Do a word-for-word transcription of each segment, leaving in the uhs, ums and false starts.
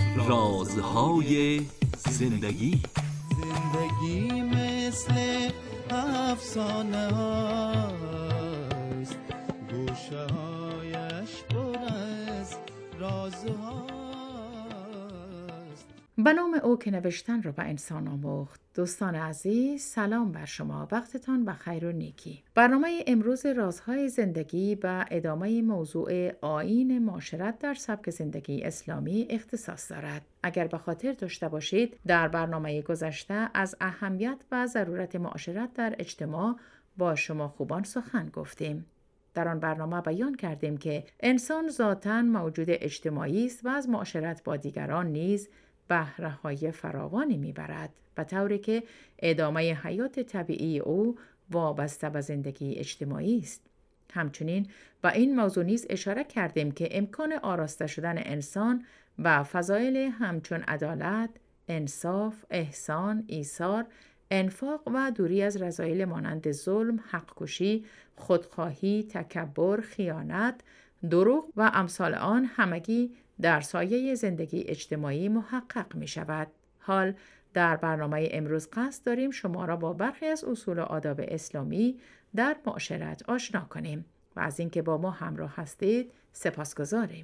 رازهای زندگی. زندگی مثل افسانه هاست، گوشه هایش پر از رازهاست. به نام او که نوشتن را به انسان آموخت. دوستان عزیز، سلام بر شما، وقتتان بخیر و نیکی. برنامه امروز رازهای زندگی به ادامه موضوع آیین معاشرت در سبک زندگی اسلامی اختصاص دارد. اگر به خاطر داشته باشید، در برنامه گذشته از اهمیت و ضرورت معاشرت در اجتماع با شما خوبان سخن گفتیم. در آن برنامه بیان کردیم که انسان ذاتاً موجود اجتماعی است و از معاشرت با دیگران نیز بهره‌های فراوانی می‌برد، به طوری که ادامه حیات طبیعی او وابسته به زندگی اجتماعی است. همچنین به این موضوع نیز اشاره کردیم که امکان آراسته شدن انسان به فضایل همچون عدالت، انصاف، احسان، ایثار، انفاق و دوری از رذایل مانند ظلم، حق‌کشی، خودخواهی، تکبر، خیانت، دروغ و امثال آن همگی در سایه زندگی اجتماعی محقق می شود. حال در برنامه امروز قصد داریم شما را با برخی از اصول و آداب اسلامی در معاشرت آشنا کنیم و از اینکه با ما همراه هستید سپاسگزاریم.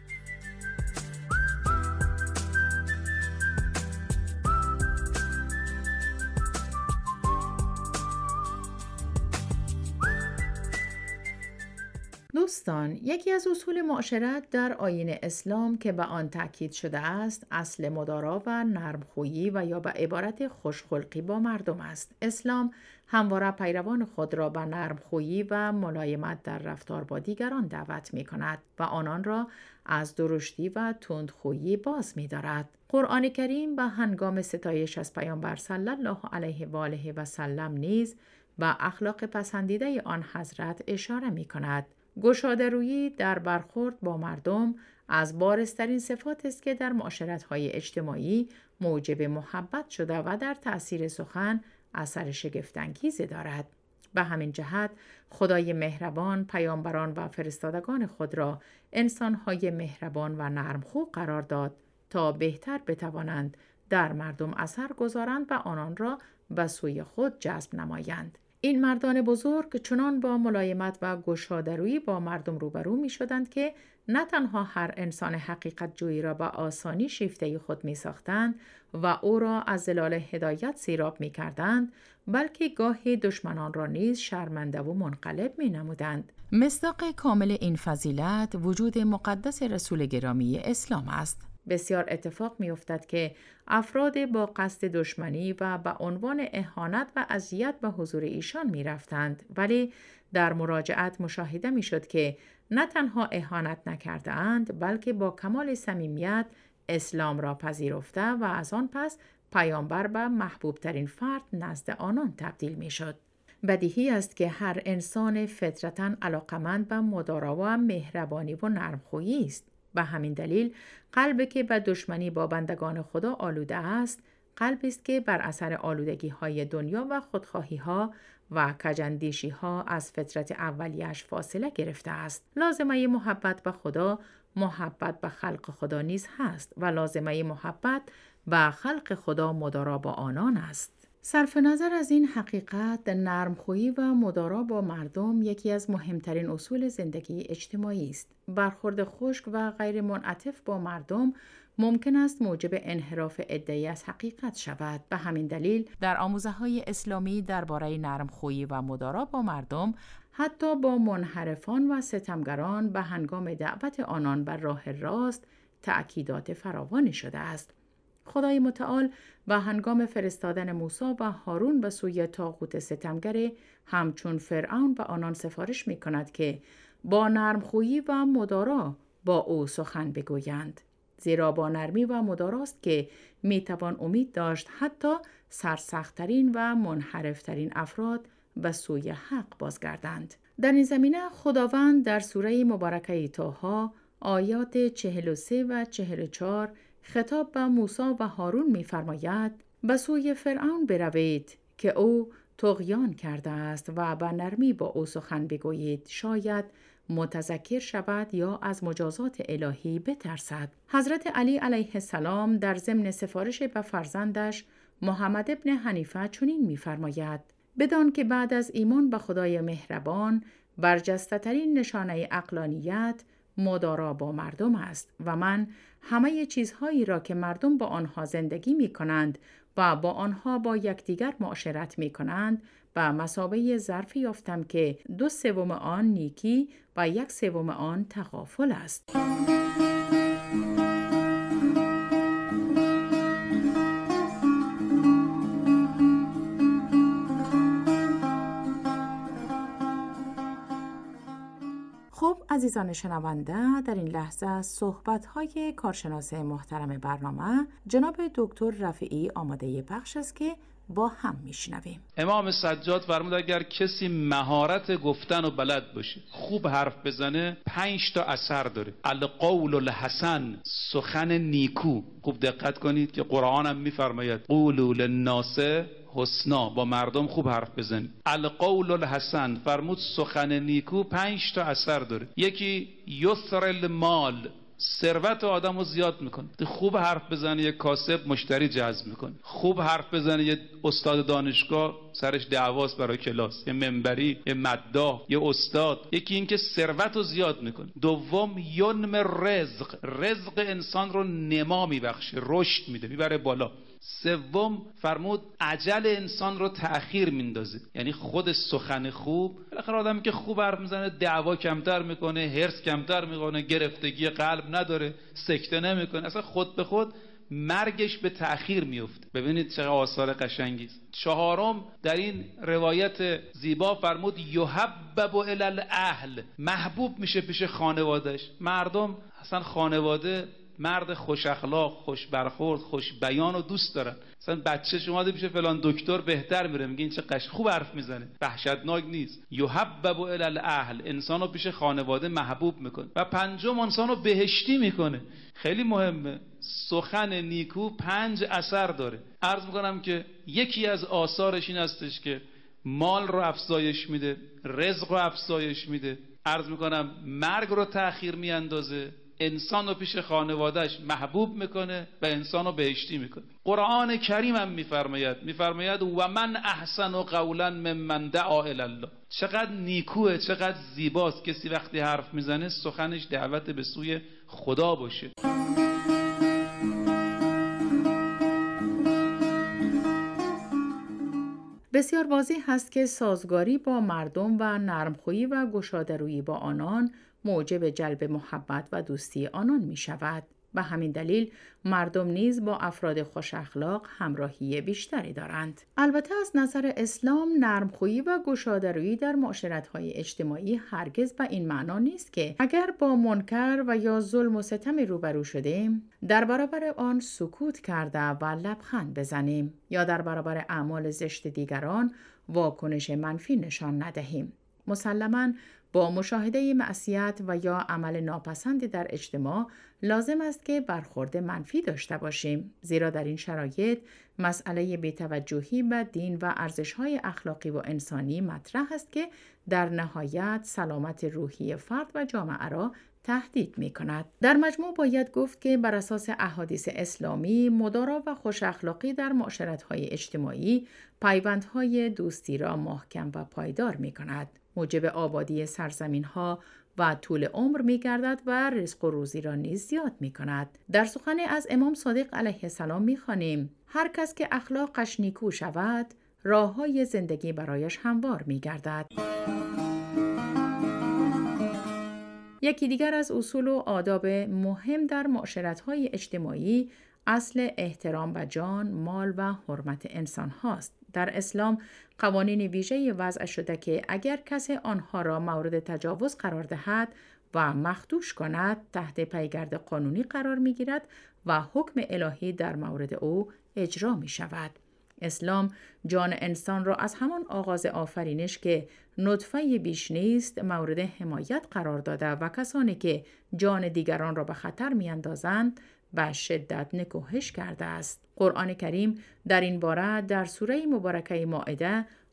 دوستان، یکی از اصول معاشرت در آیین اسلام که به آن تأکید شده است، اصل مدارا و نرمخویی و یا به عبارت خوشخلقی با مردم است. اسلام همواره پیروان خود را به نرمخویی و ملایمت در رفتار با دیگران دعوت می کند و آنان را از درشتی و تندخویی باز می دارد. قرآن کریم به هنگام ستایش از پیامبر صلی الله علیه و آله و سلم نیز به اخلاق پسندیده آن حضرت اشاره می کند. گشاده‌رویی در برخورد با مردم از بارزترین صفات است که در معاشرت‌های اجتماعی موجب محبت شده و در تأثیر سخن اثر شگفت‌انگیزی دارد. به همین جهت خدای مهربان پیامبران و فرستادگان خود را انسان‌های مهربان و نرمخو قرار داد تا بهتر بتوانند در مردم اثر گذارند و آنان را به سوی خود جذب نمایند. این مردان بزرگ چنان با ملایمت و گشاده‌رویی با مردم روبرو می شدند که نه تنها هر انسان حقیقت جویی را به آسانی شیفته خود می ساختند و او را از زلال هدایت سیراب می کردند، بلکه گاهی دشمنان را نیز شرمنده و منقلب می نمودند. مصداق کامل این فضیلت وجود مقدس رسول گرامی اسلام است. بسیار اتفاق می افتد که افراد با قصد دشمنی و به عنوان اهانت و اذیت به حضور ایشان می رفتند، ولی در مراجعت مشاهده می شد که نه تنها اهانت نکرده اند، بلکه با کمال صمیمیت اسلام را پذیرفته و از آن پس پیامبر به محبوب ترین فرد نزد آنان تبدیل می شد. بدیهی است که هر انسان فطرتاً علاقمند به مدارا و مهربانی و نرمخویی است. به همین دلیل قلبی که به دشمنی با بندگان خدا آلوده است، قلبی است که بر اثر آلودگی های دنیا و خودخواهی ها و کجندیشی ها از فطرت اولیش فاصله گرفته است. لازمه محبت به خدا محبت به خلق خدا نیز هست و لازمه محبت به خلق خدا مدارا با آنان است. صرف نظر از این حقیقت، نرمخویی و مدارا با مردم یکی از مهمترین اصول زندگی اجتماعی است. برخورد خشک و غیر منعطف با مردم ممکن است موجب انحراف عده‌ای از حقیقت شود. به همین دلیل در آموزه‌های اسلامی درباره نرمخویی و مدارا با مردم حتی با منحرفان و ستمگران به هنگام دعوت آنان بر راه راست تأکیدات فراوانی شده است. خدای متعال به هنگام فرستادن موسی و هارون به سوی طاغوت ستمگر همچون فرعون به آنان سفارش می کند که با نرمخویی و مدارا با او سخن بگویند، زیرا با نرمی و مداراست که می توان امید داشت حتی سرسخت‌ترین و منحرفترین افراد به سوی حق بازگردند. در این زمینه خداوند در سوره مبارکه طه آیات چهل و سه و چهل و چهار خطاب به موسی و هارون می‌فرماید: به سوی فرعون بروید که او طغیان کرده است و به نرمی با او سخن بگویید، شاید متذکر شود یا از مجازات الهی بترسد. حضرت علی علیه السلام در ضمن سفارش به فرزندش محمد ابن حنیفه چنین می‌فرماید: بدان که بعد از ایمان به خدای مهربان برجسته‌ترین نشانه عقلانیت مدارا با مردم است و من همه چیزهایی را که مردم با آنها زندگی می کنند و با آنها با یکدیگر معاشرت می کنند به مثابه ظرفی یافتم که دو سوم آن نیکی و یک سوم آن تغافل است. خب عزیزان شنونده، در این لحظه صحبت‌های کارشناس محترم برنامه جناب دکتر رفیعی آماده پخش است که با هم میشنویم. امام سجاد فرمود اگر کسی مهارت گفتن و بلد باشه، خوب حرف بزنه، پنج تا اثر داره. القول الحسن، سخن نیکو. خوب دقت کنید که قرآن هم میفرماید قولوا للناس حسنا، با مردم خوب حرف بزنید. القول الحسن فرمود سخن نیکو پنج تا اثر داره. یکی یسر المال، ثروت آدمو زیاد میکنه. خوب حرف بزنه یک کاسب مشتری جذب میکنه. خوب حرف بزنه یک استاد دانشگاه سرش دعواست برای کلاس، یه منبری، یه مداح، یه استاد. یکی این که ثروتو زیاد میکنه. دوم ینم رزق، رزق انسان رو نما میبخشه، رشد میده، میبره بالا. سوم فرمود عجل انسان رو تأخیر میندازه، یعنی خود سخن خوب. بالاخره آدمی که خوب حرف میزنه دعوا کمتر میکنه، هرس کمتر میکنه، گرفتگی قلب نداره، سکته نمیکنه، اصلا خود به خود مرگش به تأخیر میفته. ببینید چقدر آثار قشنگی است. چهارم در این روایت زیبا فرمود یحبب الی الاهل، محبوب میشه پیش خانوادهش. مردم اصلا خانواده مرد خوش اخلاق، خوش برخورد، خوش بیان رو دوست دارن. مثلا بچه شما ده پیش فلان دکتر بهتر میره، میگه این چه قش خوب حرف میزنه، وحشتناک نیست. یحبب الی الاهل، انسان رو پیش خانواده محبوب میکنه. و پنجم انسان رو بهشتی میکنه. خیلی مهمه. سخن نیکو پنج اثر داره. عرض میکنم که یکی از آثارش این هستش که مال رو افزایش میده، رزق رو افزایش میده. عرض میکنم مرگ رو تأخیر میاندازه، انسان رو پیش خانوادهش محبوب میکنه و انسان رو بهشتی میکنه. قرآن کریم هم میفرماید میفرماید و من احسن قولا ممن دعا الی الله. چقدر نیکوه، چقدر زیباست کسی وقتی حرف میزنه سخنش دعوت به سوی خدا باشه. بسیار واضح هست که سازگاری با مردم و نرمخویی و گشاده‌رویی با آنان موجب جلب محبت و دوستی آنان می شود. به همین دلیل مردم نیز با افراد خوش اخلاق همراهی بیشتری دارند. البته از نظر اسلام نرمخویی و گشاده‌رویی در معاشرت‌های اجتماعی هرگز به این معنا نیست که اگر با منکر و یا ظلم و ستم روبرو شدیم در برابر آن سکوت کرده و لبخند بزنیم یا در برابر اعمال زشت دیگران واکنش منفی نشان ندهیم. مسلماً با مشاهده معصیت و یا عمل ناپسندی در اجتماع لازم است که برخورد منفی داشته باشیم، زیرا در این شرایط مسئله بی‌توجهی به دین و ارزش‌های اخلاقی و انسانی مطرح است که در نهایت سلامت روحی فرد و جامعه را تهدید می کند. در مجموع باید گفت که بر اساس احادیث اسلامی مدارا و خوش اخلاقی در معاشرت‌های اجتماعی پیوندهای دوستی را محکم و پایدار می کند، موجب آبادی سرزمین‌ها و طول عمر می گردد و رزق و روزی را نیز زیاد می کند. در سخن از امام صادق علیه السلام می خوانیم هر کس که اخلاقش نیکو شود راه‌های زندگی برایش هموار می گردد. یکی دیگر از اصول و آداب مهم در معاشرت‌های اجتماعی اصل احترام به جان، مال و حرمت انسان هاست. در اسلام قوانین ویژه‌ای وضع شده که اگر کسی آنها را مورد تجاوز قرار دهد و مخدوش کند تحت پیگرد قانونی قرار می‌گیرد و حکم الهی در مورد او اجرا می‌شود. اسلام جان انسان را از همان آغاز آفرینش که نطفه بیش نیست مورد حمایت قرار داده و کسانی که جان دیگران را به خطر می‌اندازند به شدت نکوهش کرده است. قرآن کریم در این باره در سوره مبارکه مائده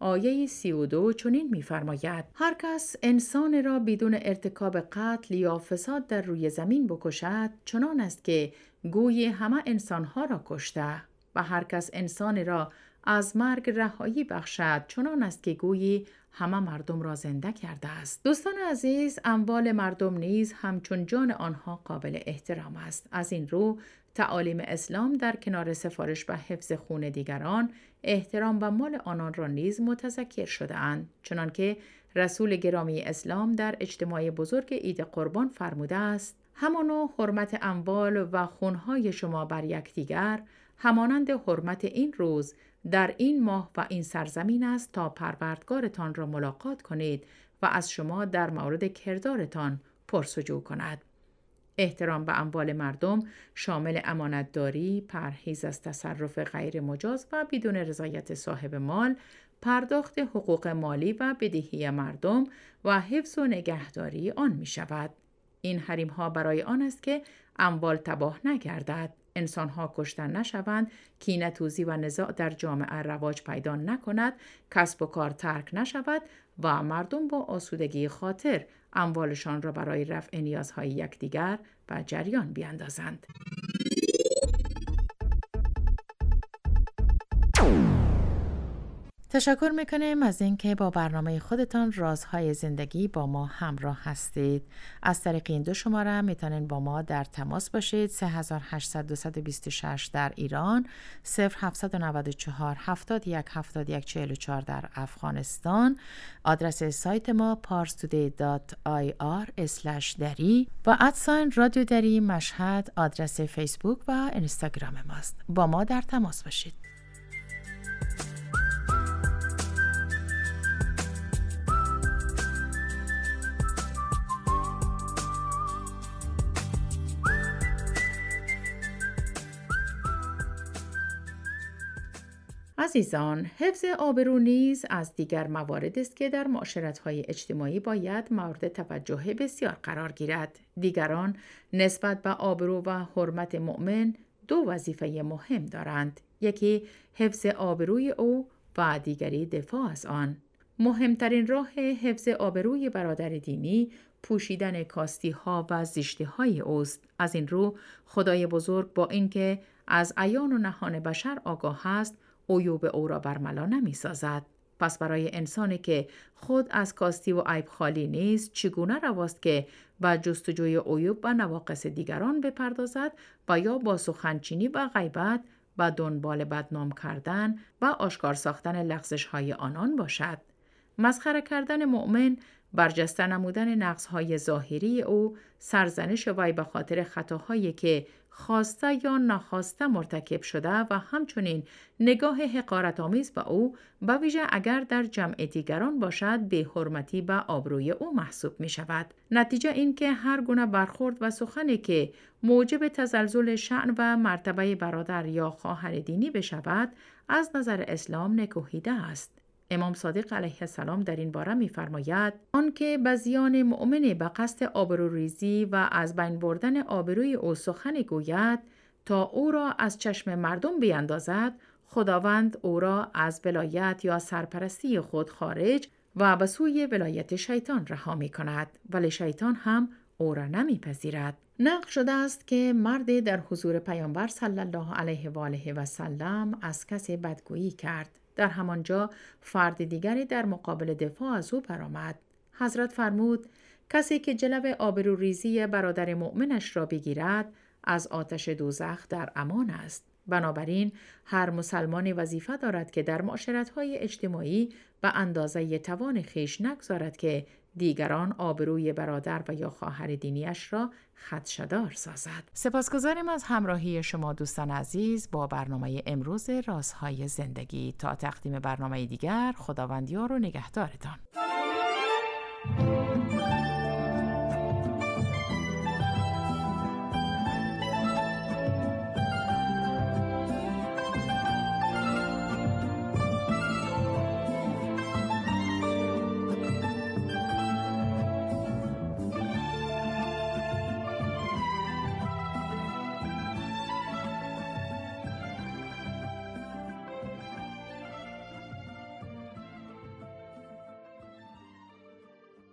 آیه سی و دو چنین می‌فرماید: هر کس انسان را بدون ارتکاب قتل یا فساد در روی زمین بکشد، چنان است که گوی همه انسانها را کشته، و هر کس انسان را از مرگ رهایی بخشد، چنان است که گویی همه مردم را زنده کرده است. دوستان عزیز، اموال مردم نیز همچون جان آنها قابل احترام است. از این رو تعالیم اسلام در کنار سفارش و حفظ خون دیگران، احترام و مال آنان را نیز متذکر شده اند. چنانکه رسول گرامی اسلام در اجتماع بزرگ عید قربان فرموده است: همانا حرمت اموال و خونهای شما بر یکدیگر همانند حرمت این روز در این ماه و این سرزمین است تا پروردگارتان را ملاقات کنید و از شما در مورد کردارتان پرسجو کند. احترام به اموال مردم شامل امانتداری، پرهیز از تصرف غیر مجاز و بدون رضایت صاحب مال، پرداخت حقوق مالی و بدهی مردم و حفظ و نگهداری آن می شود. این حریم ها برای آن است که اموال تباه نگردد، انسانها کشته نشوند، کینه‌توزی و نزاع در جامعه رواج پیدا نکند، کسب و کار ترک نشود و مردم با آسودگی خاطر اموالشان را برای رفع نیازهای یکدیگر به جریان بیاندازند. تشکر میکنیم از اینکه با برنامه خودتان رازهای زندگی با ما همراه هستید. از طریق این دو شماره میتونین با ما در تماس باشید: سه هزار و هشتصد و دویست و بیست و شش در ایران، صفر هفت نه چهار هفتاد و یک هفتاد و یک چهل و چهار در افغانستان. آدرس سایت ما پارس تودی دات آی آر اسلش دری و ادساین رادیو دری مشهد آدرس فیسبوک و اینستاگرام ماست. با ما در تماس باشید. عزیزان، حفظ آبرو نیز از دیگر موارد است که در معاشرت‌های اجتماعی باید مورد توجه بسیار قرار گیرد. دیگران نسبت به آبرو و حرمت مؤمن دو وظیفه مهم دارند: یکی حفظ آبروی او و دیگری دفاع از آن. مهمترین راه حفظ آبروی برادر دینی پوشیدن کاستی‌ها و زشتی‌های اوست. از این رو خدای بزرگ با اینکه از عیان و نهان بشر آگاه است، عیوب او را برملا نمی سازد. پس برای انسانی که خود از کاستی و عیب خالی نیست، چگونه رواست که با جستجوی عیوب و نواقص دیگران بپردازد و یا با سخنچینی و غیبت و دنبال بدنام کردن و آشکار ساختن لغزش‌های آنان باشد. مسخره کردن مؤمن، برجسته نمودن نقص‌های ظاهری او، سرزنش وی به خاطر خطاهایی که خواسته یا ناخواسته مرتکب شده و همچنین نگاه حقارت‌آمیز به او، به ویژه اگر در جمع دیگران باشد، به حرمتی به آبروی او محسوب می شود. نتیجه این که هر گونه برخورد و سخنی که موجب تزلزل شأن و مرتبه برادر یا خواهر دینی بشود، از نظر اسلام نکوهیده است. امام صادق علیه السلام در این باره می‌فرماید: آنکه به زیان مؤمن به قصد آبروریزی و از بین بردن آبروی او سخن گوید تا او را از چشم مردم بیندازد، خداوند او را از ولایت یا سرپرستی خود خارج و به سوی ولایت شیطان رها می‌کند، ولی شیطان هم او را نمی‌پذیرد. نقل شده است که مرد در حضور پیامبر صلی الله علیه و آله و سلم از کسی بدگویی کرد. در همانجا فرد دیگری در مقابل دفاع از او برآمد. حضرت فرمود: کسی که جلو آبروریزی برادر مؤمنش را بگیرد، از آتش دوزخ در امان است. بنابراین هر مسلمان وظیفه دارد که در معاشرت‌های اجتماعی به اندازه توان خویش نگذارد که دیگران آبروی برادر و یا خواهر دینیش را خدشه‌دار سازد. سپاسگزاریم از همراهی شما دوستان عزیز با برنامه امروز رازهای زندگی. تا تقدیم برنامه دیگر، خداوند یار و نگهدارتان.